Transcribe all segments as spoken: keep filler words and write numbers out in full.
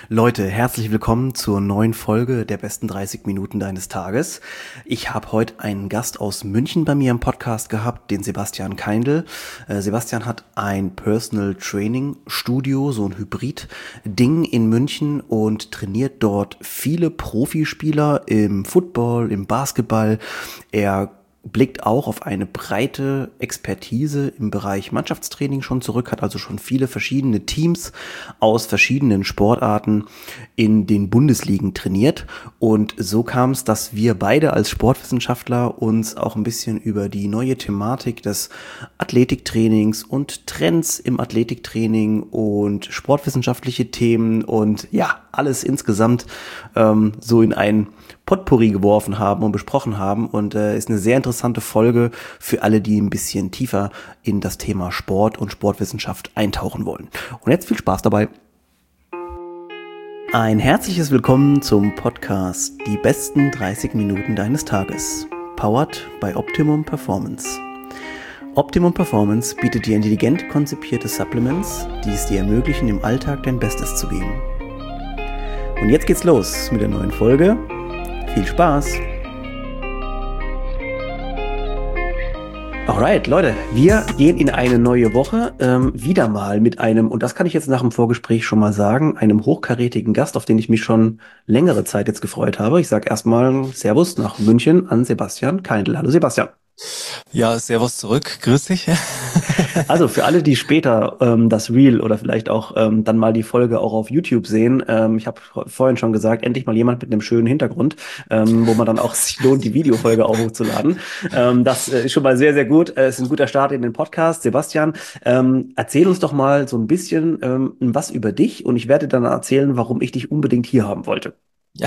Leute, herzlich willkommen zur neuen Folge der besten dreißig Minuten deines Tages. Ich habe heute einen Gast aus München bei mir im Podcast gehabt, den Sebastian Keindl. Äh, Sebastian hat ein Personal Training Studio, so ein Hybrid-Ding in München und trainiert dort viele Profispieler im Football, im Basketball. Er blickt auch auf eine breite Expertise im Bereich Mannschaftstraining schon zurück, hat also schon viele verschiedene Teams aus verschiedenen Sportarten in den Bundesligen trainiert. Und so kam es, dass wir beide als Sportwissenschaftler uns auch ein bisschen über die neue Thematik des Athletiktrainings und Trends im Athletiktraining und sportwissenschaftliche Themen und ja, alles insgesamt ähm, so in ein Potpourri geworfen haben und besprochen haben und äh, ist eine sehr interessante Folge für alle, die ein bisschen tiefer in das Thema Sport und Sportwissenschaft eintauchen wollen. Und jetzt viel Spaß dabei. Ein herzliches Willkommen zum Podcast Die besten dreißig Minuten deines Tages, powered by Optimum Performance. Optimum Performance bietet dir intelligent konzipierte Supplements, die es dir ermöglichen, im Alltag dein Bestes zu geben. Und jetzt geht's los mit der neuen Folge. Viel Spaß! Alright, Leute, wir gehen in eine neue Woche, ähm, wieder mal mit einem, und das kann ich jetzt nach dem Vorgespräch schon mal sagen, einem hochkarätigen Gast, auf den ich mich schon längere Zeit jetzt gefreut habe. Ich sage erstmal Servus nach München an Sebastian Keindl. Hallo Sebastian. Ja, servus zurück, grüß dich. Also für alle, die später ähm, das Reel oder vielleicht auch ähm, dann mal die Folge auch auf YouTube sehen, ähm, ich habe vorhin schon gesagt, endlich mal jemand mit einem schönen Hintergrund, ähm, wo man dann auch sich lohnt, die Videofolge auch hochzuladen. Ähm, das äh, ist schon mal sehr, sehr gut. Es ist ein guter Start in den Podcast. Sebastian, ähm, erzähl uns doch mal so ein bisschen ähm, was über dich und ich werde dann erzählen, warum ich dich unbedingt hier haben wollte. Ja,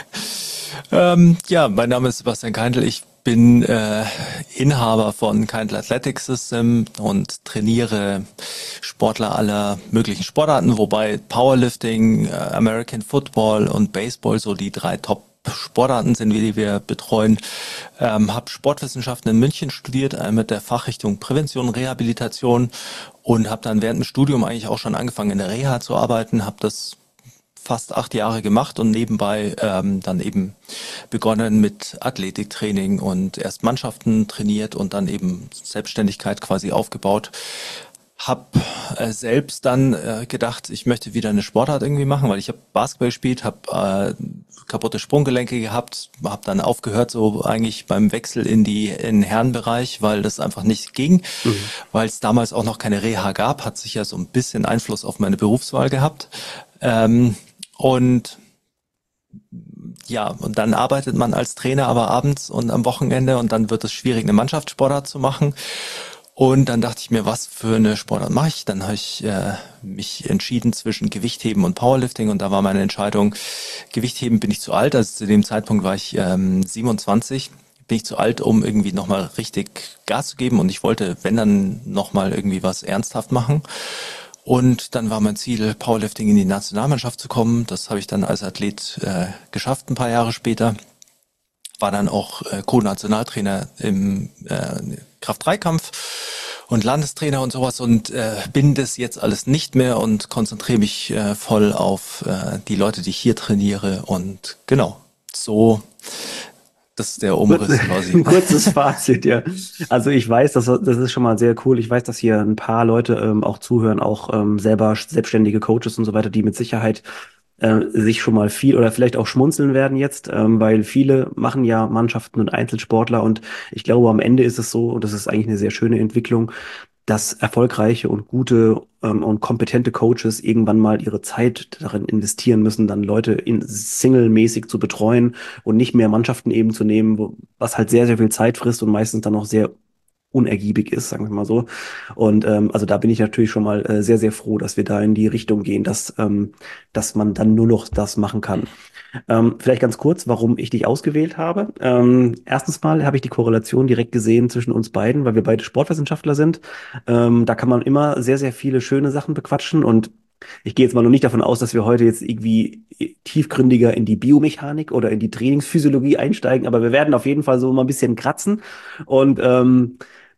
ähm, ja mein Name ist Sebastian Keindl. Ich bin äh, Inhaber von Keindl Athletic System und trainiere Sportler aller möglichen Sportarten, wobei Powerlifting, äh, American Football und Baseball so die drei Top-Sportarten sind, die wir betreuen. Ähm, habe Sportwissenschaften in München studiert, äh, mit der Fachrichtung Prävention, Rehabilitation und habe dann während dem Studium eigentlich auch schon angefangen in der Reha zu arbeiten, habe das fast acht Jahre gemacht und nebenbei ähm, dann eben begonnen mit Athletiktraining und erst Mannschaften trainiert und dann eben Selbstständigkeit quasi aufgebaut. Hab äh, selbst dann äh, gedacht, ich möchte wieder eine Sportart irgendwie machen, weil ich habe Basketball gespielt, habe äh, kaputte Sprunggelenke gehabt, habe dann aufgehört so eigentlich beim Wechsel in die in den Herrenbereich, weil das einfach nicht ging, mhm. weil es damals auch noch keine Reha gab, hat sicher so ein bisschen Einfluss auf meine Berufswahl gehabt. Ähm, Und ja, und dann arbeitet man als Trainer aber abends und am Wochenende und dann wird es schwierig, eine Mannschaftssportart zu machen. Und dann dachte ich mir, was für eine Sportart mache ich? Dann habe ich äh, mich entschieden zwischen Gewichtheben und Powerlifting und da war meine Entscheidung, Gewichtheben bin ich zu alt, also zu dem Zeitpunkt war ich ähm, siebenundzwanzig, bin ich zu alt, um irgendwie nochmal richtig Gas zu geben und ich wollte, wenn dann nochmal irgendwie was ernsthaft machen. Und dann war mein Ziel, Powerlifting in die Nationalmannschaft zu kommen. Das habe ich dann als Athlet äh, geschafft, ein paar Jahre später. War dann auch äh, Co-Nationaltrainer im äh, Kraft-Dreikampf und Landestrainer und sowas und äh, bin das jetzt alles nicht mehr und konzentriere mich äh, voll auf äh, die Leute, die ich hier trainiere. Und genau, so... Das ist der Umriss quasi. Ein kurzes Fazit, ja. Also ich weiß, das, das ist schon mal sehr cool. Ich weiß, dass hier ein paar Leute ähm, auch zuhören, auch ähm, selber selbstständige Coaches und so weiter, die mit Sicherheit äh, sich schon mal viel oder vielleicht auch schmunzeln werden jetzt, ähm, weil viele machen ja Mannschaften und Einzelsportler und ich glaube, am Ende ist es so, und das ist eigentlich eine sehr schöne Entwicklung, dass erfolgreiche und gute ähm, und kompetente Coaches irgendwann mal ihre Zeit darin investieren müssen, dann Leute in singlemäßig zu betreuen und nicht mehr Mannschaften eben zu nehmen, wo, was halt sehr, sehr viel Zeit frisst und meistens dann auch sehr unergiebig ist, sagen wir mal so. Und ähm, also da bin ich natürlich schon mal äh, sehr, sehr froh, dass wir da in die Richtung gehen, dass, ähm, dass man dann nur noch das machen kann. Ähm, vielleicht ganz kurz, warum ich dich ausgewählt habe. Ähm, erstens mal habe ich die Korrelation direkt gesehen zwischen uns beiden, weil wir beide Sportwissenschaftler sind. Ähm, da kann man immer sehr, sehr viele schöne Sachen bequatschen und ich gehe jetzt mal noch nicht davon aus, dass wir heute jetzt irgendwie tiefgründiger in die Biomechanik oder in die Trainingsphysiologie einsteigen, aber wir werden auf jeden Fall so mal ein bisschen kratzen und ähm,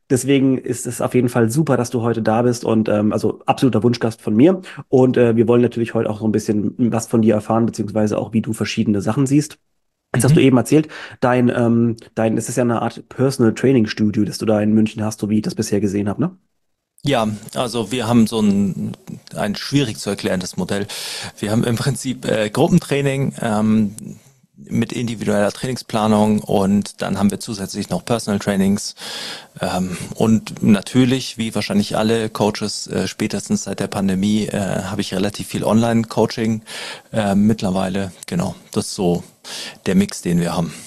Deswegen ist es auf jeden Fall super, dass du heute da bist und ähm, also absoluter Wunschgast von mir. Und äh, wir wollen natürlich heute auch so ein bisschen was von dir erfahren, beziehungsweise auch, wie du verschiedene Sachen siehst. Jetzt hast du Mhm. eben erzählt, dein, ähm, dein, es ist ja eine Art Personal Training Studio, das du da in München hast, so wie ich das bisher gesehen habe, ne? Ja, also wir haben so ein, ein schwierig zu erklärendes Modell. Wir haben im Prinzip äh, Gruppentraining ähm, mit individueller Trainingsplanung und dann haben wir zusätzlich noch Personal Trainings ähm, und natürlich, wie wahrscheinlich alle Coaches, äh, spätestens seit der Pandemie, äh, habe ich relativ viel Online-Coaching äh, mittlerweile. Genau, das ist so der Mix, den wir haben.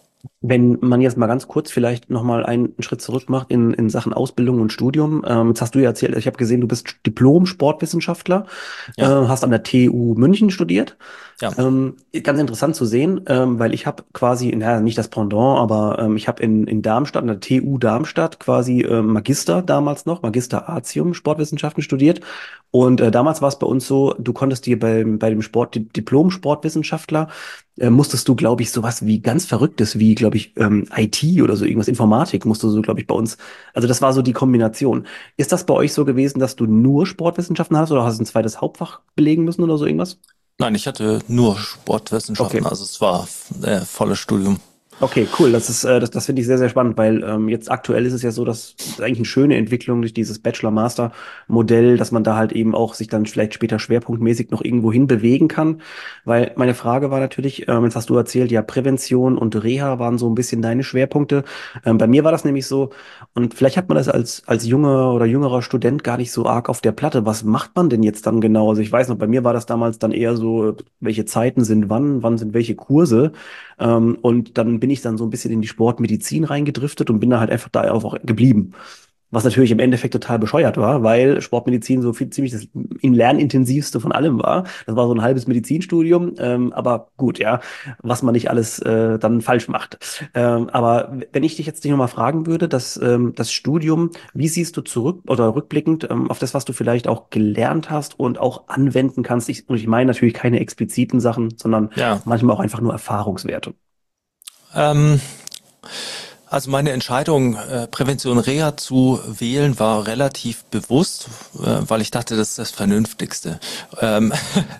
Wenn man jetzt mal ganz kurz vielleicht nochmal einen Schritt zurück macht in, in Sachen Ausbildung und Studium. Ähm, jetzt hast du ja erzählt, ich habe gesehen, du bist Diplom-Sportwissenschaftler, äh, Ja, hast an der T U München studiert. ja. Ähm, ganz interessant zu sehen, ähm, weil ich habe quasi, naja, nicht das Pendant, aber ähm, ich habe in, in Darmstadt, an der T U Darmstadt quasi ähm, Magister damals noch, Magister Artium Sportwissenschaften studiert. Und äh, damals war es bei uns so, du konntest dir beim, bei dem Sport, Di- Diplom-Sportwissenschaftler, äh, musstest du, glaube ich, sowas wie ganz Verrücktes, wie, glaube ich, ähm, I T oder so irgendwas, Informatik musst du so, glaube ich, bei uns. Also das war so die Kombination. Ist das bei euch so gewesen, dass du nur Sportwissenschaften hast oder hast du ein zweites Hauptfach belegen müssen oder so irgendwas? Nein, ich hatte nur Okay. Sportwissenschaften, also es war äh, volles Studium. Okay, cool. Das ist, äh, das, das finde ich sehr, sehr spannend, weil ähm, jetzt aktuell ist es ja so, dass es eigentlich eine schöne Entwicklung durch dieses Bachelor-Master-Modell, dass man da halt eben auch sich dann vielleicht später schwerpunktmäßig noch irgendwo hin bewegen kann. Weil meine Frage war natürlich, ähm, jetzt hast du erzählt, ja, Prävention und Reha waren so ein bisschen deine Schwerpunkte. Ähm, bei mir war das nämlich so, und vielleicht hat man das als, als junger oder jüngerer Student gar nicht so arg auf der Platte. Was macht man denn jetzt dann genau? Also ich weiß noch, bei mir war das damals dann eher so, welche Zeiten sind wann, wann sind welche Kurse. Ähm, und dann bin ich dann so ein bisschen in die Sportmedizin reingedriftet und bin da halt einfach da auch geblieben. Was natürlich im Endeffekt total bescheuert war, weil Sportmedizin so viel ziemlich das in lernintensivste von allem war. Das war so ein halbes Medizinstudium, ähm, aber gut, ja, was man nicht alles äh, dann falsch macht. Ähm, aber wenn ich dich jetzt nicht nochmal fragen würde, dass ähm, das Studium, wie siehst du zurück oder rückblickend ähm, auf das, was du vielleicht auch gelernt hast und auch anwenden kannst? Ich, und ich meine natürlich keine expliziten Sachen, sondern Ja, manchmal auch einfach nur Erfahrungswerte. ähm, also meine Entscheidung, äh, Prävention Reha zu wählen, war relativ bewusst, äh, weil ich dachte, das ist das Vernünftigste. Ähm,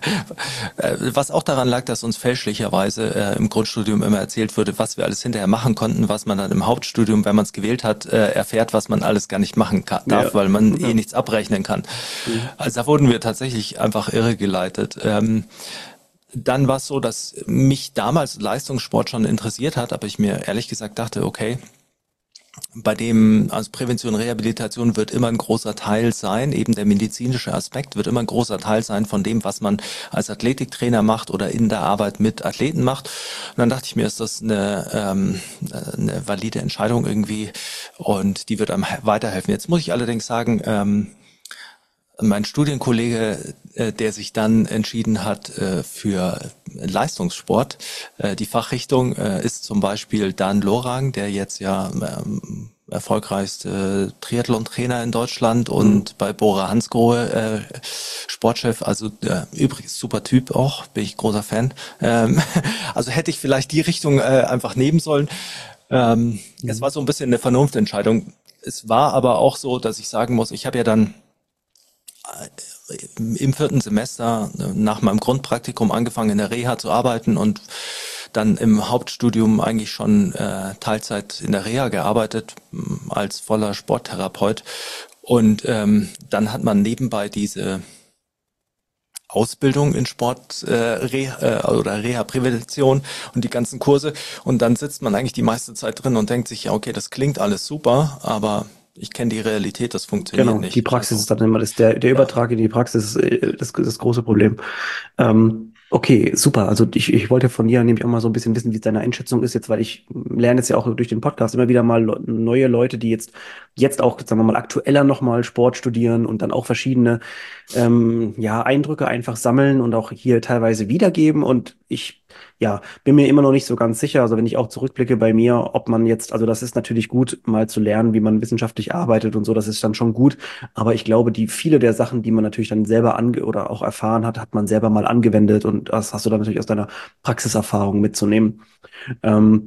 äh, was auch daran lag, dass uns fälschlicherweise äh, im Grundstudium immer erzählt wurde, was wir alles hinterher machen konnten, was man dann im Hauptstudium, wenn man es gewählt hat, äh, erfährt, was man alles gar nicht machen kann, Ja. darf, weil man eh Ja. nichts abrechnen kann. Mhm. Also da wurden wir tatsächlich einfach irregeleitet. Ähm, Dann war es so, dass mich damals Leistungssport schon interessiert hat, aber ich mir ehrlich gesagt dachte, okay, bei dem, also Prävention, Rehabilitation wird immer ein großer Teil sein, eben der medizinische Aspekt wird immer ein großer Teil sein von dem, was man als Athletiktrainer macht oder in der Arbeit mit Athleten macht. Und dann dachte ich mir, ist das eine, ähm, eine valide Entscheidung irgendwie und die wird einem weiterhelfen. Jetzt muss ich allerdings sagen, ähm, mein Studienkollege, äh, der sich dann entschieden hat äh, für Leistungssport, äh, die Fachrichtung äh, ist zum Beispiel Dan Lorang, der jetzt ja ähm, erfolgreichste Triathlon-Trainer in Deutschland Mhm. und bei Bora Hansgrohe äh, Sportchef, also äh, übrigens super Typ auch, bin ich großer Fan. Ähm, also hätte ich vielleicht die Richtung äh, einfach nehmen sollen. Ähm, es Mhm. war so ein bisschen eine Vernunftentscheidung. Es war aber auch so, dass ich sagen muss, ich habe ja dann im vierten Semester nach meinem Grundpraktikum angefangen in der Reha zu arbeiten und dann im Hauptstudium eigentlich schon äh, Teilzeit in der Reha gearbeitet m, als voller Sporttherapeut. Und ähm, dann hat man nebenbei diese Ausbildung in Sport äh, Reha, äh, oder Reha-Prävention und die ganzen Kurse. Und dann sitzt man eigentlich die meiste Zeit drin und denkt sich, ja, okay, das klingt alles super, aber ich kenne die Realität, das funktioniert Genau, die nicht. Praxis Also ist dann immer das, der, der ja. Übertrag in die Praxis ist äh, das, das große Problem. Ähm, okay, super. Also ich, ich wollte von dir nämlich auch mal so ein bisschen wissen, wie deine Einschätzung ist jetzt, weil ich lerne jetzt ja auch durch den Podcast immer wieder mal le- neue Leute, die jetzt, jetzt auch, sagen wir mal, aktueller nochmal Sport studieren und dann auch verschiedene ähm, ja, Eindrücke einfach sammeln und auch hier teilweise wiedergeben. Und ich, ja, bin mir immer noch nicht so ganz sicher. Also wenn ich auch zurückblicke bei mir, ob man jetzt, also das ist natürlich gut, mal zu lernen, wie man wissenschaftlich arbeitet und so, das ist dann schon gut. Aber ich glaube, die viele der Sachen, die man natürlich dann selber ange oder auch erfahren hat, hat man selber mal angewendet und das hast du dann natürlich aus deiner Praxiserfahrung mitzunehmen. Ähm,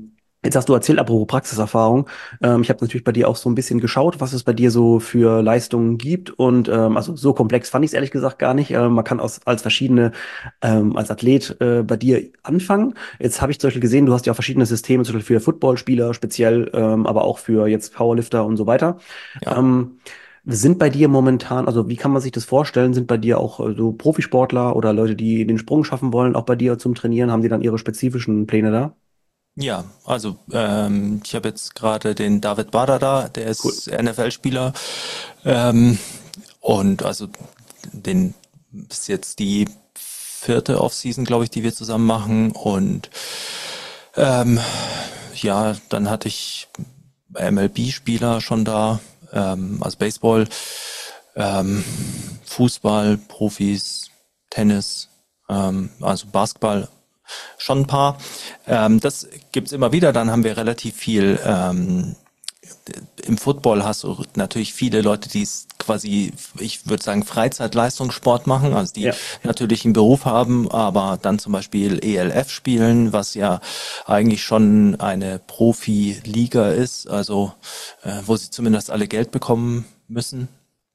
Jetzt hast du erzählt, apropos Praxiserfahrung. Ähm, ich habe natürlich bei dir auch so ein bisschen geschaut, was es bei dir so für Leistungen gibt. Und ähm, also so komplex fand ich es ehrlich gesagt gar nicht. Ähm, man kann aus, als verschiedene, ähm, als Athlet äh, bei dir anfangen. Jetzt habe ich zum Beispiel gesehen, du hast ja auch verschiedene Systeme, zum Beispiel für Footballspieler speziell, ähm, aber auch für jetzt Powerlifter und so weiter. Ja. Ähm, Sind bei dir momentan, also wie kann man sich das vorstellen, sind bei dir auch äh, so Profisportler oder Leute, die den Sprung schaffen wollen, auch bei dir zum Trainieren, haben die dann ihre spezifischen Pläne da? Ja, also ähm, ich habe jetzt gerade den David Bader da, der Cool. ist N F L-Spieler ähm, und also den ist jetzt die vierte Offseason, glaube ich, die wir zusammen machen und ähm, ja, dann hatte ich M L B-Spieler schon da, ähm, also Baseball, ähm, Fußball, Profis, Tennis, ähm, also Basketball schon ein paar. Ähm, das gibt's immer wieder. Dann haben wir relativ viel. Ähm, im Football hast du natürlich viele Leute, die es quasi, ich würde sagen, Freizeitleistungssport machen, also die Ja. natürlich einen Beruf haben, aber dann zum Beispiel E L F spielen, was ja eigentlich schon eine Profiliga ist, also äh, wo sie zumindest alle Geld bekommen müssen.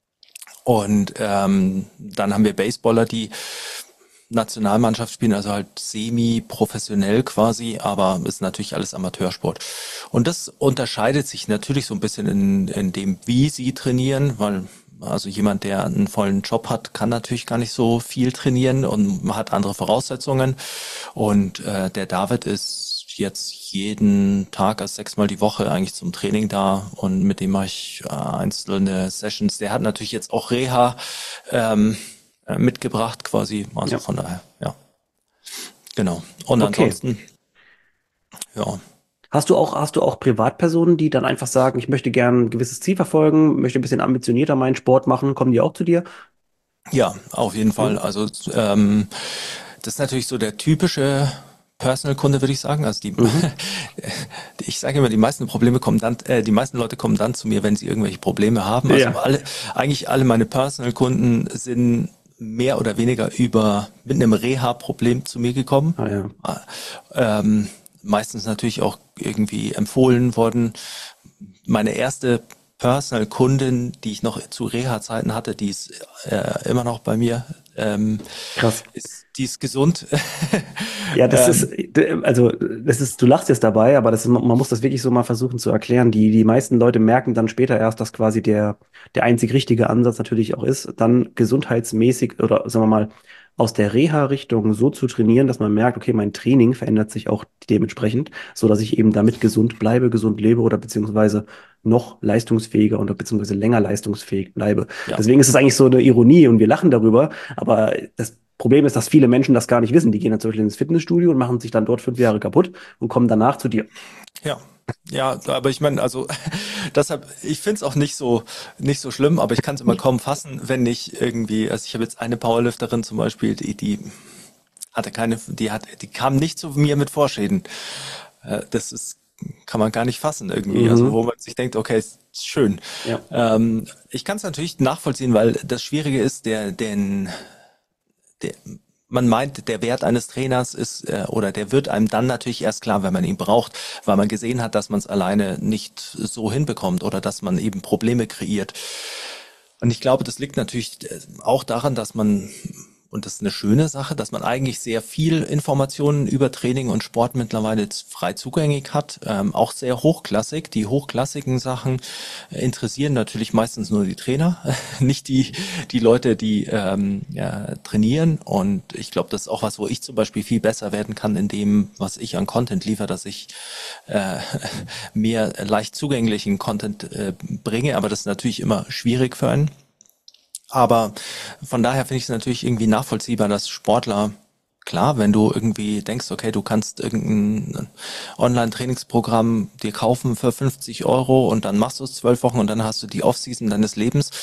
Und ähm, dann haben wir Baseballer, die Nationalmannschaft spielen, also halt semi-professionell quasi, aber ist natürlich alles Amateursport. Und das unterscheidet sich natürlich so ein bisschen in, in dem, wie sie trainieren, weil also jemand, der einen vollen Job hat, kann natürlich gar nicht so viel trainieren und man hat andere Voraussetzungen. Und äh, der David ist jetzt jeden Tag, also sechsmal die Woche eigentlich zum Training da und mit dem mache ich äh, einzelne Sessions. Der hat natürlich jetzt auch Reha ähm, äh, mitgebracht quasi, also Ja. von daher, ja, genau. Und Okay. ansonsten, ja, Hast du auch, hast du auch Privatpersonen, die dann einfach sagen, ich möchte gern ein gewisses Ziel verfolgen, möchte ein bisschen ambitionierter meinen Sport machen, kommen die auch zu dir? ja, auf jeden Ja. Fall. Also ähm, das ist natürlich so der typische Personal-Kunde, würde ich sagen. Also die, Mhm. ich sage immer, die meisten Probleme kommen dann, äh, die meisten Leute kommen dann zu mir, wenn sie irgendwelche Probleme haben. Also Ja. alle, eigentlich alle meine Personal-Kunden sind mehr oder weniger über mit einem Reha-Problem zu mir gekommen. Ah, ja. Ähm, meistens natürlich auch irgendwie empfohlen worden. Meine erste Personal-Kundin, die ich noch zu Reha-Zeiten hatte, die ist äh, immer noch bei mir. Ähm, Krass. ist, die ist gesund. Ja, das ist, ähm, also, das ist, du lachst jetzt dabei, aber das ist, man muss das wirklich so mal versuchen zu erklären. Die, die meisten Leute merken dann später erst, dass quasi der, der einzig richtige Ansatz natürlich auch ist, dann gesundheitsmäßig oder sagen wir mal, aus der Reha-Richtung so zu trainieren, dass man merkt, okay, mein Training verändert sich auch dementsprechend, so dass ich eben damit gesund bleibe, gesund lebe oder beziehungsweise noch leistungsfähiger oder beziehungsweise länger leistungsfähig bleibe. ja, Deswegen ist es eigentlich so eine Ironie und wir lachen darüber, aber das Problem ist, dass viele Menschen das gar nicht wissen. Die gehen dann zum Beispiel ins Fitnessstudio und machen sich dann dort fünf Jahre kaputt und kommen danach zu dir. ja. Ja, aber ich meine, also deshalb, ich find's auch nicht so nicht so schlimm, aber ich kann es immer kaum fassen, wenn ich irgendwie, also ich habe jetzt eine Powerlifterin zum Beispiel, die, die hatte keine, die hat, die kam nicht zu mir mit Vorschäden. Äh, Das ist, kann man gar nicht fassen irgendwie. Also Mhm. wo man sich denkt, okay, ist schön. Ja, Ähm, ich kann es natürlich nachvollziehen, weil das Schwierige ist, der, den, der, man meint, der Wert eines Trainers ist äh, oder der wird einem dann natürlich erst klar, wenn man ihn braucht, weil man gesehen hat, dass man es alleine nicht so hinbekommt oder dass man eben Probleme kreiert. Und ich glaube, das liegt natürlich äh, auch daran, dass man, und das ist eine schöne Sache, dass man eigentlich sehr viel Informationen über Training und Sport mittlerweile frei zugänglich hat, ähm, auch sehr hochklassig. Die hochklassigen Sachen äh, interessieren natürlich meistens nur die Trainer, nicht die, die Leute, die ähm, ja, trainieren. Und ich glaube, das ist auch was, wo ich zum Beispiel viel besser werden kann in dem, was ich an Content liefere, dass ich äh, mehr leicht zugänglichen Content äh, bringe. Aber das ist natürlich immer schwierig für einen. Aber von daher finde ich es natürlich irgendwie nachvollziehbar, dass Sportler, klar, wenn du irgendwie denkst, okay, du kannst irgendein Online-Trainingsprogramm dir kaufen für fünfzig Euro und dann machst du es zwölf Wochen und dann hast du die Offseason deines Lebens.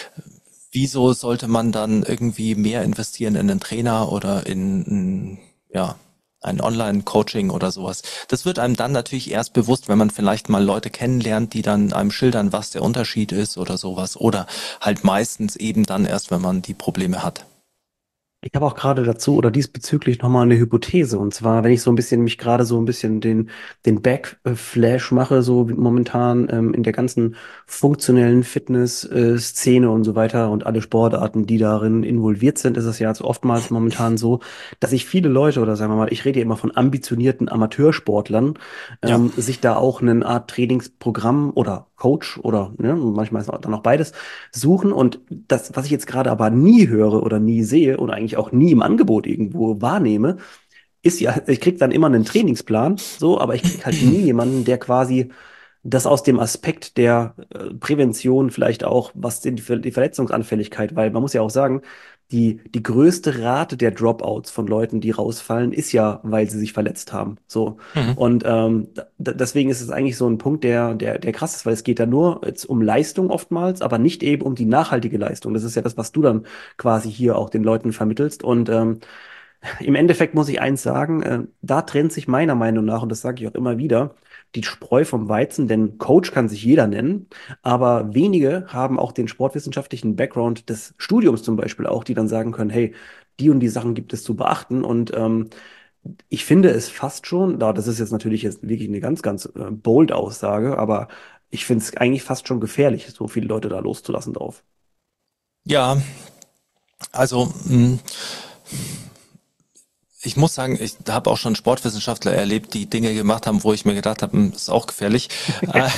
Wieso sollte man dann irgendwie mehr investieren in einen Trainer oder in, in ja, ein Online-Coaching oder sowas? Das wird einem dann natürlich erst bewusst, wenn man vielleicht mal Leute kennenlernt, die dann einem schildern, was der Unterschied ist oder sowas. Oder halt meistens eben dann erst, wenn man die Probleme hat. Ich habe auch gerade dazu oder diesbezüglich nochmal eine Hypothese. Und zwar, wenn ich so ein bisschen mich gerade so ein bisschen den, den Backflash mache, so wie momentan ähm, in der ganzen funktionellen Fitness-Szene und so weiter und alle Sportarten, die darin involviert sind, ist es ja so oftmals momentan so, dass sich viele Leute oder sagen wir mal, ich rede ja immer von ambitionierten Amateursportlern, Ja. ähm, sich da auch eine Art Trainingsprogramm oder Coach oder ne, manchmal ist auch dann auch beides suchen. Und das, was ich jetzt gerade aber nie höre oder nie sehe oder eigentlich auch nie im Angebot irgendwo wahrnehme, ist ja, ich krieg dann immer einen Trainingsplan, so, aber ich krieg halt nie jemanden, der quasi das aus dem Aspekt der äh, Prävention vielleicht auch, was die, die Verletzungsanfälligkeit, weil man muss ja auch sagen, die, die größte Rate der Dropouts von Leuten, die rausfallen, ist ja, weil sie sich verletzt haben. So. Mhm. Und ähm, d- deswegen ist es eigentlich so ein Punkt, der, der, der krass ist, weil es geht da nur jetzt um Leistung oftmals, aber nicht eben um die nachhaltige Leistung. Das ist ja das, was du dann quasi hier auch den Leuten vermittelst. Und ähm, im Endeffekt muss ich eins sagen, äh, da trennt sich meiner Meinung nach, und das sage ich auch immer wieder, die Spreu vom Weizen, denn Coach kann sich jeder nennen, aber wenige haben auch den sportwissenschaftlichen Background des Studiums zum Beispiel auch, die dann sagen können, hey, die und die Sachen gibt es zu beachten. Und ähm, ich finde es fast schon, da das ist jetzt natürlich jetzt wirklich eine ganz, ganz äh, bold Aussage, aber ich finde es eigentlich fast schon gefährlich, so viele Leute da loszulassen drauf. Ja, also mh, ich muss sagen, ich habe auch schon Sportwissenschaftler erlebt, die Dinge gemacht haben, wo ich mir gedacht habe, hm, ist auch gefährlich. Äh,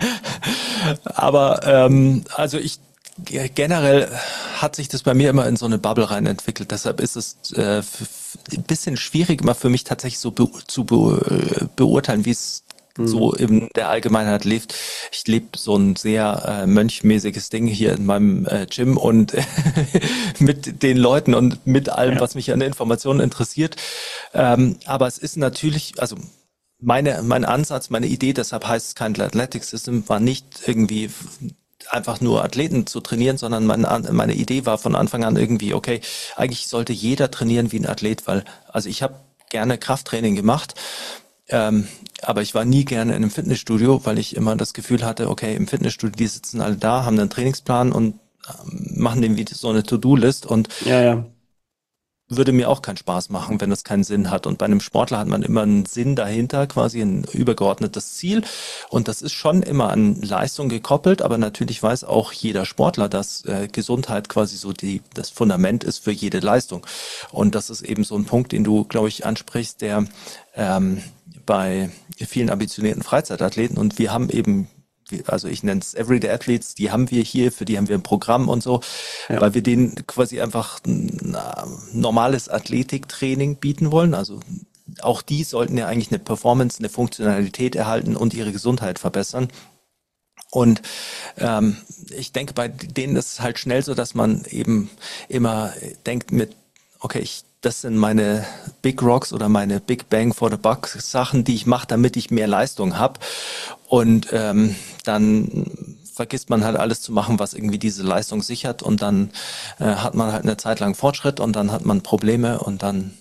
Aber ähm, also ich ge- generell hat sich das bei mir immer in so eine Bubble rein entwickelt. Deshalb ist es äh, f- f- ein bisschen schwierig immer für mich tatsächlich so be zu be äh, beurteilen, wie es Hm. so in der Allgemeinheit lebt. Ich lebe so ein sehr äh, mönchmäßiges Ding hier in meinem äh, Gym und mit den Leuten und mit allem, Ja. was mich an der Information interessiert. Ähm, aber es ist natürlich, also meine, mein Ansatz, meine Idee, deshalb heißt es kein Athletic System, war nicht irgendwie einfach nur Athleten zu trainieren, sondern meine, meine Idee war von Anfang an irgendwie, okay, eigentlich sollte jeder trainieren wie ein Athlet, weil, also ich habe gerne Krafttraining gemacht, ähm, aber ich war nie gerne in einem Fitnessstudio, weil ich immer das Gefühl hatte, okay, im Fitnessstudio, die sitzen alle da, haben einen Trainingsplan und ähm, machen dem wie so eine To-Do-List und Ja, ja. würde mir auch keinen Spaß machen, wenn das keinen Sinn hat. Und bei einem Sportler hat man immer einen Sinn dahinter, quasi ein übergeordnetes Ziel. Und das ist schon immer an Leistung gekoppelt, aber natürlich weiß auch jeder Sportler, dass äh, Gesundheit quasi so die, das Fundament ist für jede Leistung. Und das ist eben so ein Punkt, den du, glaube ich, ansprichst, der ähm, bei vielen ambitionierten Freizeitathleten und wir haben eben also ich nenne es Everyday Athletes, die haben wir hier, für die haben wir ein Programm und so, Ja. weil wir denen quasi einfach ein äh, normales Athletiktraining bieten wollen. Also auch die sollten ja eigentlich eine Performance, eine Funktionalität erhalten und ihre Gesundheit verbessern. Und ähm, ich denke, bei denen ist es halt schnell so, dass man eben immer denkt mit, okay, ich, das sind meine Big Rocks oder meine Big Bang for the Buck Sachen, die ich mache, damit ich mehr Leistung habe. Und ähm, dann vergisst man halt alles zu machen, was irgendwie diese Leistung sichert. Und dann äh, hat man halt eine Zeit lang Fortschritt und dann hat man Probleme und dann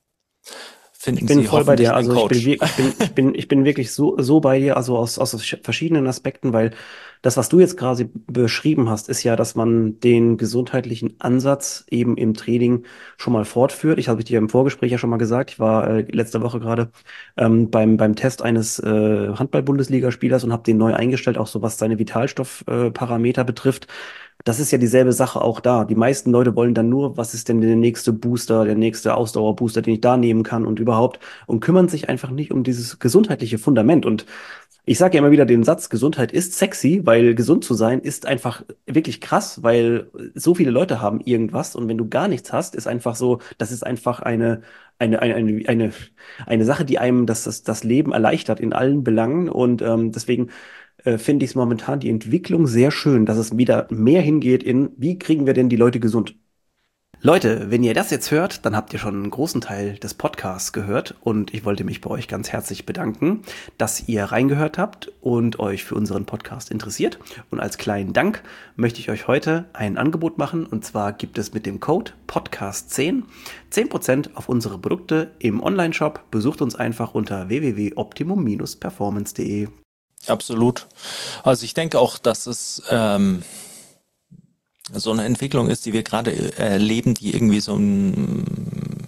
Ich finden bin sie voll bei hoffentlich dir. einen Also ich bin, Coach. wir- ich bin, ich bin, ich bin wirklich so, so bei dir, also aus, aus verschiedenen Aspekten, weil das, was du jetzt quasi beschrieben hast, ist ja, dass man den gesundheitlichen Ansatz eben im Training schon mal fortführt. Ich habe dir im Vorgespräch ja schon mal gesagt, ich war äh, letzte Woche gerade ähm, beim, beim Test eines äh, Handball-Bundesligaspielers und habe den neu eingestellt, auch so was seine Vitalstoffparameter äh, Parameter betrifft. Das ist ja dieselbe Sache auch da. Die meisten Leute wollen dann nur, was ist denn der nächste Booster, der nächste Ausdauerbooster, den ich da nehmen kann und überhaupt und kümmern sich einfach nicht um dieses gesundheitliche Fundament. Und ich sage ja immer wieder den Satz, Gesundheit ist sexy, weil gesund zu sein ist einfach wirklich krass, weil so viele Leute haben irgendwas und wenn du gar nichts hast, ist einfach so, das ist einfach eine eine, eine, eine, eine, eine Sache, die einem das, das, das Leben erleichtert in allen Belangen. Und ähm, deswegen äh, finde ich es momentan die Entwicklung sehr schön, dass es wieder mehr hingeht in, wie kriegen wir denn die Leute gesund? Leute, wenn ihr das jetzt hört, dann habt ihr schon einen großen Teil des Podcasts gehört und ich wollte mich bei euch ganz herzlich bedanken, dass ihr reingehört habt und euch für unseren Podcast interessiert. Und als kleinen Dank möchte ich euch heute ein Angebot machen und zwar gibt es mit dem Code Podcast zehn zehn Prozent auf unsere Produkte im Onlineshop. Besucht uns einfach unter w w w punkt optimum Bindestrich performance punkt de. Absolut. Also ich denke auch, dass es ähm, so eine Entwicklung ist, die wir gerade erleben, die irgendwie so ein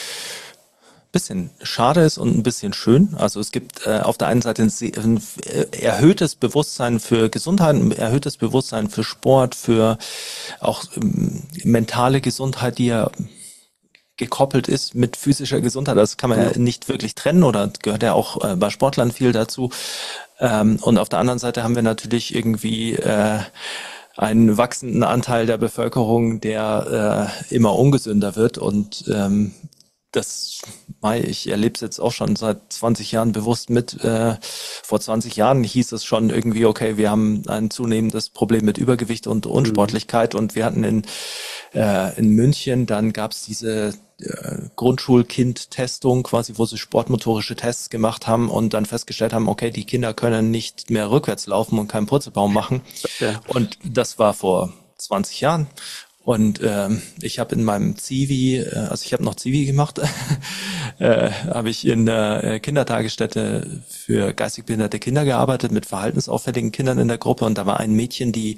bisschen schade ist und ein bisschen schön. Also es gibt äh, auf der einen Seite ein, ein erhöhtes Bewusstsein für Gesundheit, ein erhöhtes Bewusstsein für Sport, für auch ähm, mentale Gesundheit, die ja gekoppelt ist mit physischer Gesundheit. Das kann man ja, ja nicht wirklich trennen oder gehört ja auch äh, bei Sportlern viel dazu. Ähm, und auf der anderen Seite haben wir natürlich irgendwie äh, einen wachsenden Anteil der Bevölkerung, der äh, immer ungesünder wird und ähm, das, ich erlebe es jetzt auch schon seit zwanzig Jahren bewusst mit. Äh, vor zwanzig Jahren hieß es schon irgendwie, okay, wir haben ein zunehmendes Problem mit Übergewicht und Unsportlichkeit und wir hatten in, äh, in München, dann gab es diese äh, Grundschulkind-Testung quasi, wo sie sportmotorische Tests gemacht haben und dann festgestellt haben, okay, die Kinder können nicht mehr rückwärts laufen und keinen Purzelbaum machen. Ja. Und das war vor zwanzig Jahren. Und ähm, ich habe in meinem Zivi, äh, also ich habe noch Zivi gemacht, äh, habe ich in der äh, Kindertagesstätte für geistig behinderte Kinder gearbeitet, mit verhaltensauffälligen Kindern in der Gruppe. Und da war ein Mädchen, die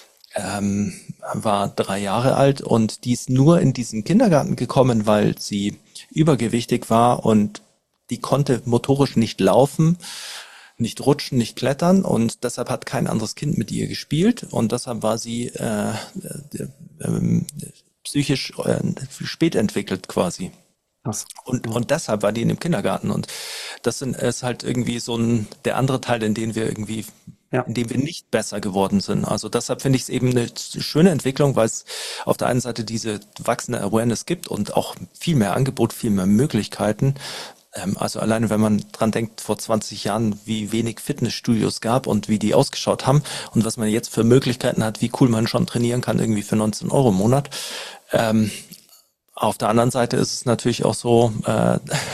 ähm, war drei Jahre alt und die ist nur in diesen Kindergarten gekommen, weil sie übergewichtig war und die konnte motorisch nicht laufen, nicht rutschen, nicht klettern und deshalb hat kein anderes Kind mit ihr gespielt und deshalb war sie äh, äh, äh, psychisch äh, spät entwickelt quasi. Was? Und und deshalb war die in dem Kindergarten und das sind, ist halt irgendwie so ein der andere Teil, in dem wir irgendwie ja. in dem wir nicht besser geworden sind. Also deshalb finde ich es eben eine schöne Entwicklung, weil es auf der einen Seite diese wachsende Awareness gibt und auch viel mehr Angebot, viel mehr Möglichkeiten. Also alleine, wenn man dran denkt, vor zwanzig Jahren, wie wenig Fitnessstudios gab und wie die ausgeschaut haben und was man jetzt für Möglichkeiten hat, wie cool man schon trainieren kann, irgendwie für neunzehn Euro im Monat. Ähm, auf der anderen Seite ist es natürlich auch so, äh,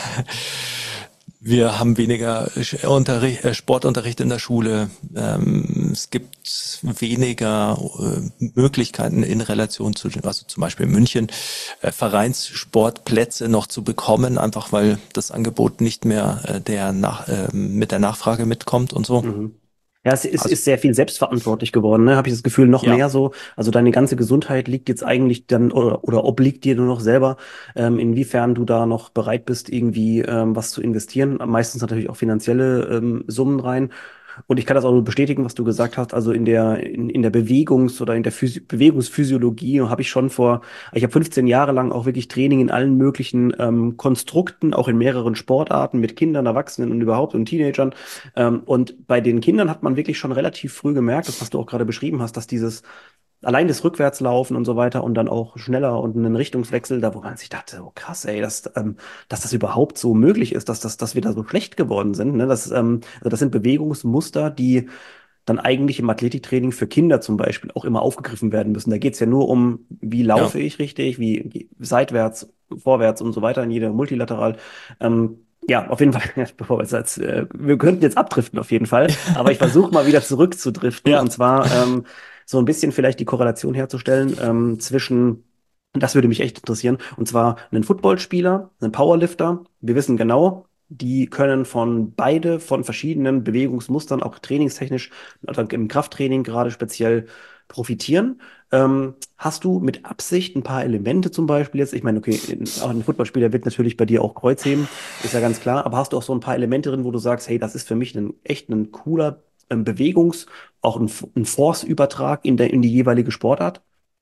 wir haben weniger Unterricht, Sportunterricht in der Schule. Ähm, es gibt weniger äh, Möglichkeiten in Relation zu, also zum Beispiel in München, äh, Vereinssportplätze noch zu bekommen, einfach weil das Angebot nicht mehr äh, der nach, äh, mit der Nachfrage mitkommt und so. Mhm. Ja, es ist, also, ist sehr viel selbstverantwortlich geworden, ne? Habe ich das Gefühl, noch ja. mehr so. Also deine ganze Gesundheit liegt jetzt eigentlich dann oder, oder obliegt dir nur noch selber, ähm, inwiefern du da noch bereit bist, irgendwie ähm, was zu investieren. Meistens natürlich auch finanzielle ähm, Summen rein. Und ich kann das auch nur bestätigen, was du gesagt hast. Also in der in, in der Bewegungs- oder in der Physi- Bewegungsphysiologie habe ich schon vor, ich habe fünfzehn Jahre lang auch wirklich Training in allen möglichen ähm, Konstrukten, auch in mehreren Sportarten mit Kindern, Erwachsenen und überhaupt und Teenagern. Ähm, und bei den Kindern hat man wirklich schon relativ früh gemerkt, das was du auch gerade beschrieben hast, dass dieses allein das Rückwärtslaufen und so weiter und dann auch schneller und einen Richtungswechsel, da wo man sich dachte, oh krass, ey, dass, ähm, dass das überhaupt so möglich ist, dass, das, dass wir da so schlecht geworden sind. Ne? Das, ähm, also das sind Bewegungsmuster, die dann eigentlich im Athletiktraining für Kinder zum Beispiel auch immer aufgegriffen werden müssen. Da geht's ja nur um, wie laufe ja. ich richtig, wie seitwärts, vorwärts und so weiter, in jeder multilateral. Ähm, ja, auf jeden Fall, bevor wir jetzt, äh, wir könnten jetzt abdriften auf jeden Fall, aber ich versuche mal wieder zurückzudriften ja. und zwar ähm, so ein bisschen vielleicht die Korrelation herzustellen ähm, zwischen, das würde mich echt interessieren, und zwar einen Footballspieler, einen Powerlifter. Wir wissen genau, die können von beide, von verschiedenen Bewegungsmustern, auch trainingstechnisch, oder im Krafttraining gerade speziell profitieren. Ähm, hast du mit Absicht ein paar Elemente zum Beispiel jetzt, ich meine, okay, auch ein Footballspieler wird natürlich bei dir auch Kreuzheben, ist ja ganz klar, aber hast du auch so ein paar Elemente drin, wo du sagst, hey, das ist für mich ein echt ein cooler ähm, Bewegungs-, auch ein, ein Force-Übertrag in der, in die jeweilige Sportart?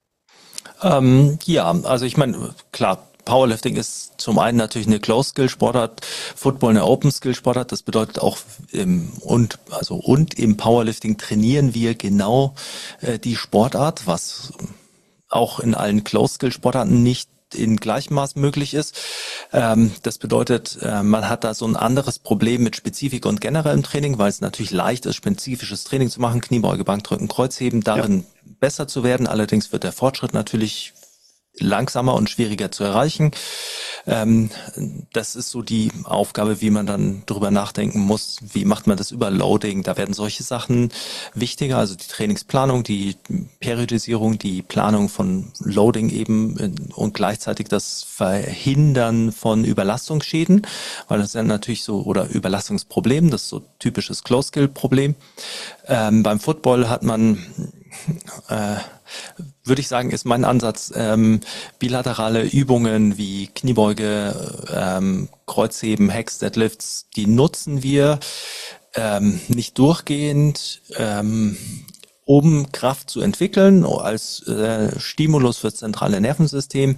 Ähm, ja, also ich meine, klar, Powerlifting ist zum einen natürlich eine Closed-Skill-Sportart, Football eine Open-Skill-Sportart. Das bedeutet auch im und also und im Powerlifting trainieren wir genau äh, die Sportart, was auch in allen Closed-Skill-Sportarten nicht in gleichem Maß möglich ist. Ähm, das bedeutet, äh, man hat da so ein anderes Problem mit Spezifik und generellem Training, weil es natürlich leicht ist, spezifisches Training zu machen, Kniebeuge, Bankdrücken, Kreuzheben, darin ja. besser zu werden. Allerdings wird der Fortschritt natürlich langsamer und schwieriger zu erreichen. Ähm, das ist so die Aufgabe, wie man dann drüber nachdenken muss, wie macht man das über Loading. Da werden solche Sachen wichtiger, also die Trainingsplanung, die Periodisierung, die Planung von Loading eben und gleichzeitig das Verhindern von Überlastungsschäden, weil das ist ja natürlich so, oder Überlastungsproblem, das ist so typisches Close-Skill-Problem. Ähm, beim Football hat man äh, würde ich sagen, ist mein Ansatz, ähm, bilaterale Übungen wie Kniebeuge, ähm, Kreuzheben, Hack, Deadlifts, die nutzen wir ähm, nicht durchgehend, ähm, um Kraft zu entwickeln, als äh, Stimulus fürs zentrale Nervensystem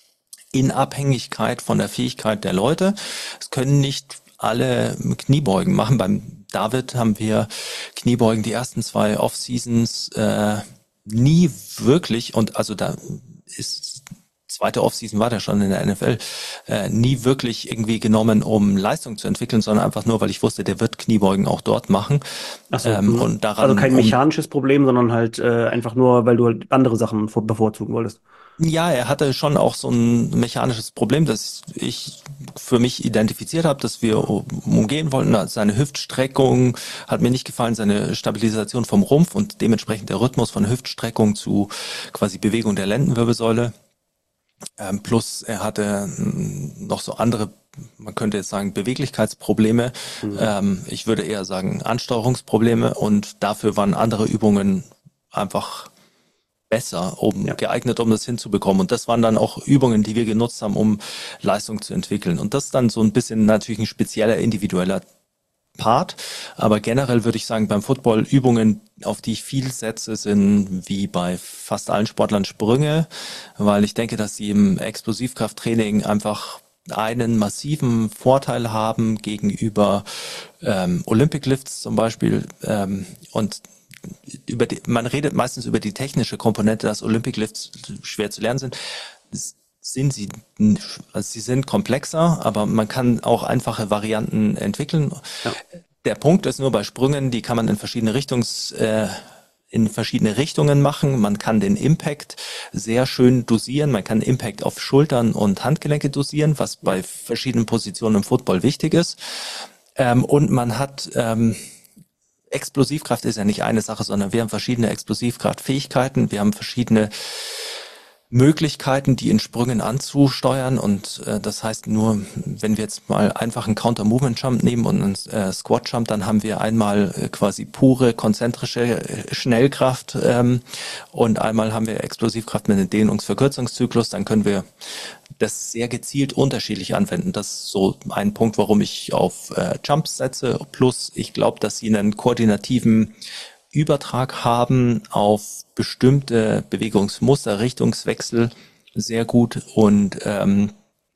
in Abhängigkeit von der Fähigkeit der Leute. Es können nicht alle Kniebeugen machen. Beim David haben wir Kniebeugen die ersten zwei Off-Seasons äh, nie wirklich, und also da ist zweite Offseason war der schon in der N F L, äh, nie wirklich irgendwie genommen, um Leistung zu entwickeln, sondern einfach nur, weil ich wusste, der wird Kniebeugen auch dort machen. Ach so, Ähm, mhm. und daran, Also kein um, mechanisches Problem, sondern halt äh, einfach nur, weil du halt andere Sachen vor- bevorzugen wolltest. ja, er hatte schon auch so ein mechanisches Problem, das ich für mich identifiziert habe, dass wir umgehen wollten. Also seine Hüftstreckung hat mir nicht gefallen, seine Stabilisation vom Rumpf und dementsprechend der Rhythmus von Hüftstreckung zu quasi Bewegung der Lendenwirbelsäule. Ähm, plus er hatte mm, noch so andere, man könnte jetzt sagen, Beweglichkeitsprobleme. Mhm. Ähm, ich würde eher sagen Ansteuerungsprobleme, und dafür waren andere Übungen einfach besser, um Ja. geeignet, um das hinzubekommen. Und das waren dann auch Übungen, die wir genutzt haben, um Leistung zu entwickeln. Und das ist dann so ein bisschen natürlich ein spezieller, individueller Part. Aber generell würde ich sagen, beim Football Übungen, auf die ich viel setze, sind wie bei fast allen Sportlern Sprünge, weil ich denke, dass sie im Explosivkrafttraining einfach einen massiven Vorteil haben gegenüber ähm, Olympic Lifts zum Beispiel. Ähm, und über die, man redet meistens über die technische Komponente, dass Olympic Lifts schwer zu lernen sind. Das sind sie, also sie sind komplexer, aber man kann auch einfache Varianten entwickeln. Ja. Der Punkt ist nur bei Sprüngen, die kann man in verschiedene Richtungs, äh, in verschiedene Richtungen machen. Man kann den Impact sehr schön dosieren. Man kann Impact auf Schultern und Handgelenke dosieren, was bei verschiedenen Positionen im Football wichtig ist. Ähm, und man hat, ähm, Explosivkraft ist ja nicht eine Sache, sondern wir haben verschiedene Explosivkraftfähigkeiten. Wir haben verschiedene Möglichkeiten, die in Sprüngen anzusteuern, und äh, das heißt nur, wenn wir jetzt mal einfach einen Counter-Movement-Jump nehmen und einen äh, Squat-Jump, dann haben wir einmal äh, quasi pure konzentrische äh, Schnellkraft ähm, und einmal haben wir Explosivkraft mit einem Dehnungs-Verkürzungszyklus, dann können wir das sehr gezielt unterschiedlich anwenden. Das ist so ein Punkt, warum ich auf äh, Jumps setze, plus ich glaube, dass sie einen koordinativen Übertrag haben auf bestimmte Bewegungsmuster, Richtungswechsel sehr gut, und ähm,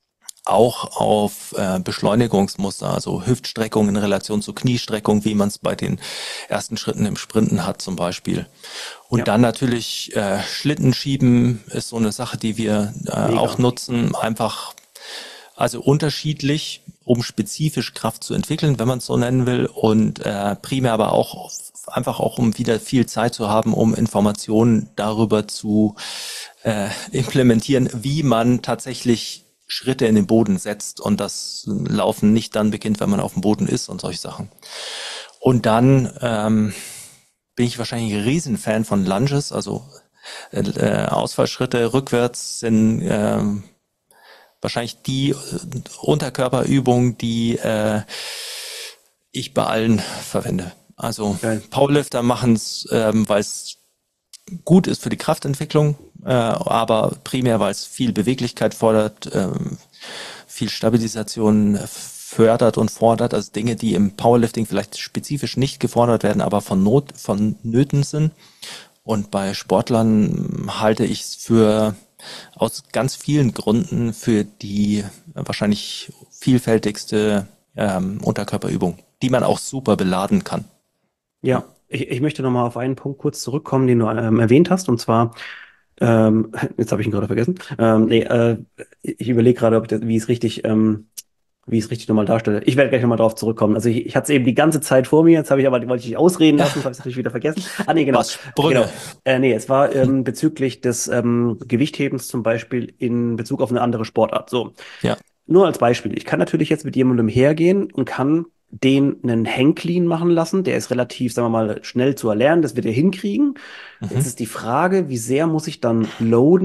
auch auf äh, Beschleunigungsmuster, also Hüftstreckung in Relation zu Kniestreckung, wie man es bei den ersten Schritten im Sprinten hat zum Beispiel. Und Ja. dann natürlich äh, Schlittenschieben ist so eine Sache, die wir äh, Mega. auch nutzen, einfach also unterschiedlich, um spezifisch Kraft zu entwickeln, wenn man es so nennen will, und äh, primär aber auch einfach auch, um wieder viel Zeit zu haben, um Informationen darüber zu äh, implementieren, wie man tatsächlich Schritte in den Boden setzt und das Laufen nicht dann beginnt, wenn man auf dem Boden ist und solche Sachen. Und dann ähm, bin ich wahrscheinlich ein Riesenfan von Lunges, also äh, Ausfallschritte rückwärts sind äh, wahrscheinlich die äh, Unterkörperübung, die äh, ich bei allen verwende. Also Geil. Powerlifter machen es, ähm, weil es gut ist für die Kraftentwicklung, äh, aber primär, weil es viel Beweglichkeit fordert, ähm, viel Stabilisation fördert und fordert, also Dinge, die im Powerlifting vielleicht spezifisch nicht gefordert werden, aber von Not, vonnöten sind. Und bei Sportlern halte ich es für aus ganz vielen Gründen für die wahrscheinlich vielfältigste ähm, Unterkörperübung, die man auch super beladen kann. Ja, ich, ich möchte nochmal auf einen Punkt kurz zurückkommen, den du ähm, erwähnt hast, und zwar, ähm, jetzt habe ich ihn gerade vergessen. Ähm, nee, äh, ich überlege gerade, ob ich das, wie ich es richtig, ähm, wie ich es richtig nochmal darstelle. Ich werde gleich nochmal drauf zurückkommen. Also ich, ich hatte es eben die ganze Zeit vor mir, jetzt habe ich aber, wollte ich dich ausreden lassen, jetzt habe ich es natürlich wieder vergessen. Ah, nee, genau. Was Sprünge? Genau. Äh, nee, es war ähm, bezüglich des ähm, Gewichthebens zum Beispiel in Bezug auf eine andere Sportart. So. Ja. Nur als Beispiel. Ich kann natürlich jetzt mit jemandem hergehen und kann den einen Hang Clean machen lassen. Der ist relativ, sagen wir mal, schnell zu erlernen. Das wird er hinkriegen. Jetzt Mhm. ist die Frage, wie sehr muss ich dann loaden,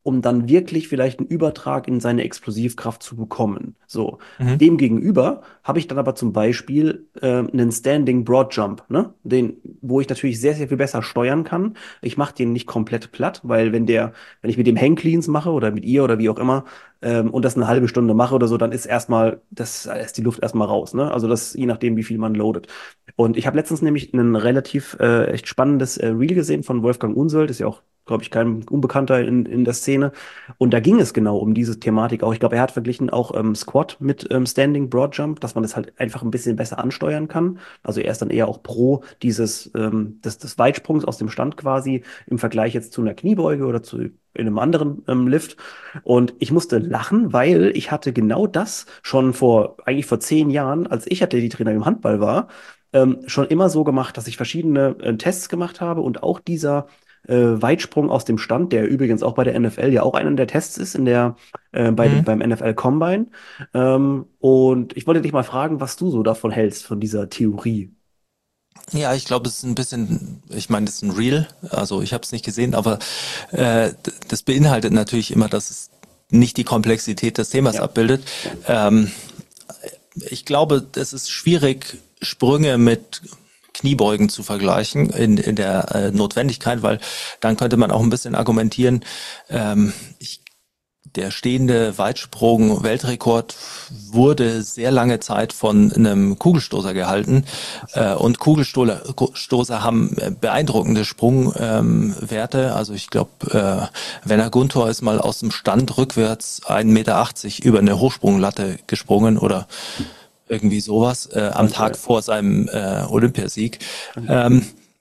um dann wirklich vielleicht einen Übertrag in seine Explosivkraft zu bekommen. So. Mhm. Demgegenüber habe ich dann aber zum Beispiel äh, einen Standing Broad Jump, ne? Den, wo ich natürlich sehr, sehr viel besser steuern kann. Ich mache den nicht komplett platt, weil wenn der, wenn ich mit dem Hang Cleans mache oder mit ihr oder wie auch immer ähm, und das eine halbe Stunde mache oder so, dann ist erstmal, das ist die Luft erstmal raus, ne? Also das je nachdem, wie viel man loadet. Und ich habe letztens nämlich ein relativ äh, echt spannendes äh, Reel gesehen von Wolfgang Unsold, ist ja auch, glaube ich, kein Unbekannter in, in der Szene. Und da ging es genau um diese Thematik auch. Ich glaube, er hat verglichen auch ähm, Squat mit ähm, Standing Broad Jump, dass man das halt einfach ein bisschen besser ansteuern kann. Also er ist dann eher auch pro dieses ähm, des, des Weitsprungs aus dem Stand quasi im Vergleich jetzt zu einer Kniebeuge oder zu in einem anderen ähm, Lift. Und ich musste lachen, weil ich hatte genau das schon vor, eigentlich vor zehn Jahren, als ich Athletiktrainer im Handball war, ähm, schon immer so gemacht, dass ich verschiedene äh, Tests gemacht habe und auch dieser äh, Weitsprung aus dem Stand, der übrigens auch bei der N F L ja auch einer der Tests ist in der äh, bei dem Mhm. beim N F L Combine. Ähm, und ich wollte dich mal fragen, was du so davon hältst von dieser Theorie. Ja, ich glaube, es ist ein bisschen, ich meine, das ist ein Reel, also ich habe es nicht gesehen, aber äh, d- das beinhaltet natürlich immer, dass es nicht die Komplexität des Themas Ja, abbildet. ja. Ähm, ich glaube, es ist schwierig, Sprünge mit Kniebeugen zu vergleichen in, in der äh, Notwendigkeit, weil dann könnte man auch ein bisschen argumentieren, ähm, ich der stehende Weitsprung-Weltrekord wurde sehr lange Zeit von einem Kugelstoßer gehalten. Äh, und Kugelstoßer haben beeindruckende Sprungwerte. Also ich glaube, äh, Werner Guntor ist mal aus dem Stand rückwärts ein Meter achtzig über eine Hochsprunglatte gesprungen oder irgendwie sowas äh, am Krank, Tag ja. vor seinem äh, Olympiasieg. Krank. Ähm,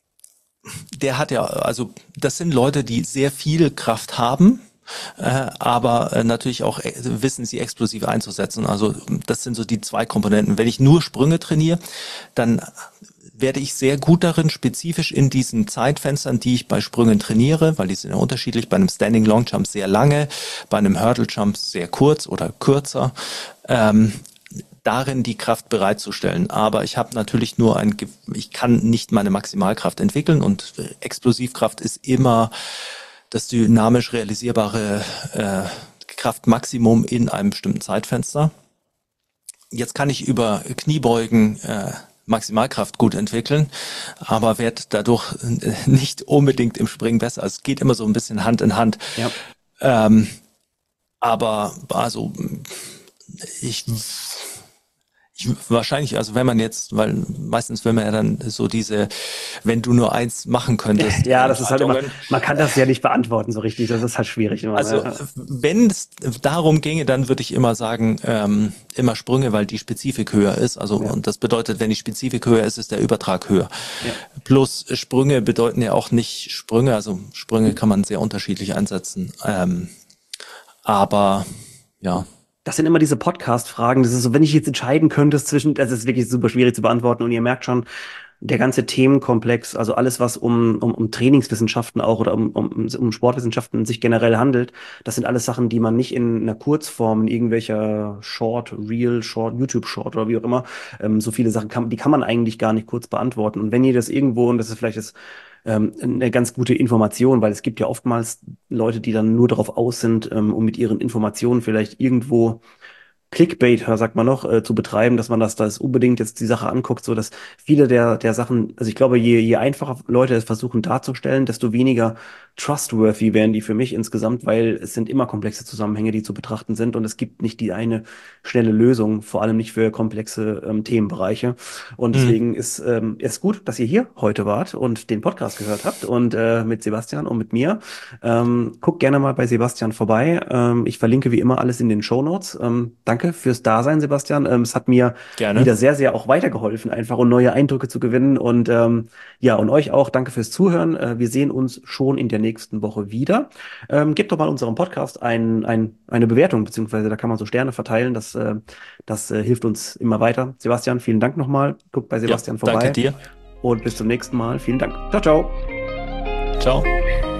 der hat ja, also das sind Leute, die sehr viel Kraft haben, äh, aber äh, natürlich auch äh, wissen, sie explosiv einzusetzen. Also das sind so die zwei Komponenten. Wenn ich nur Sprünge trainiere, dann werde ich sehr gut darin, spezifisch in diesen Zeitfenstern, die ich bei Sprüngen trainiere, weil die sind ja unterschiedlich, bei einem Standing Long Jump sehr lange, bei einem Hurdle Jump sehr kurz oder kürzer, ähm, darin die Kraft bereitzustellen. Aber ich habe natürlich nur ein, ich kann nicht meine Maximalkraft entwickeln und Explosivkraft ist immer das dynamisch realisierbare äh, Kraftmaximum in einem bestimmten Zeitfenster. Jetzt kann ich über Kniebeugen äh, Maximalkraft gut entwickeln, aber werde dadurch äh, nicht unbedingt im Springen besser. Also es geht immer so ein bisschen Hand in Hand. Ja. Ähm, aber also ich Ich, wahrscheinlich, also wenn man jetzt, weil meistens will man ja dann so diese, wenn du nur eins machen könntest, Ja, das ist halt immer, Entscheidungen. man kann das ja nicht beantworten so richtig. Das ist halt schwierig immer. Also Ne? wenn es darum ginge, dann würde ich immer sagen, ähm, immer Sprünge, weil die Spezifik höher ist. Also Ja, und das bedeutet, wenn die Spezifik höher ist, ist der Übertrag höher. ja. Plus Sprünge bedeuten ja auch nicht Sprünge, also Sprünge kann man sehr unterschiedlich einsetzen. Ähm, aber ja. Das sind immer diese Podcast-Fragen. Das ist so, wenn ich jetzt entscheiden könnte zwischen, das ist wirklich super schwierig zu beantworten. Und ihr merkt schon, der ganze Themenkomplex, also alles, was um, um, um Trainingswissenschaften auch oder um, um, um Sportwissenschaften sich generell handelt, das sind alles Sachen, die man nicht in einer Kurzform, in irgendwelcher Short, Real, Short, YouTube-Short oder wie auch immer, ähm, so viele Sachen kann, die kann man eigentlich gar nicht kurz beantworten. Und wenn ihr das irgendwo, und das ist vielleicht das, ähm, eine ganz gute Information, weil es gibt ja oftmals Leute, die dann nur darauf aus sind, ähm, um mit ihren Informationen vielleicht irgendwo Clickbait, sagt man noch, äh, zu betreiben, dass man das, das unbedingt jetzt die Sache anguckt, so dass viele der, der Sachen, also ich glaube, je, je einfacher Leute es versuchen darzustellen, desto weniger trustworthy werden die für mich insgesamt, weil es sind immer komplexe Zusammenhänge, die zu betrachten sind und es gibt nicht die eine schnelle Lösung, vor allem nicht für komplexe ähm, Themenbereiche. Und Hm, deswegen ist ähm, es gut, dass ihr hier heute wart und den Podcast gehört habt und äh, mit Sebastian und mit mir. Ähm, guckt gerne mal bei Sebastian vorbei. Ähm, ich verlinke wie immer alles in den Shownotes. Ähm, danke fürs Dasein, Sebastian. Ähm, es hat mir gerne. wieder sehr, sehr auch weitergeholfen, einfach um neue Eindrücke zu gewinnen. Und ähm, ja, und euch auch danke fürs Zuhören. Äh, wir sehen uns schon in der nächsten Woche wieder. Ähm, gebt doch mal unserem Podcast ein, ein, eine Bewertung, beziehungsweise da kann man so Sterne verteilen. Das, äh, das äh, hilft uns immer weiter. Sebastian, vielen Dank nochmal. Guckt bei Ja, Sebastian danke vorbei dir. und bis zum nächsten Mal. Vielen Dank. Ciao, ciao. Ciao.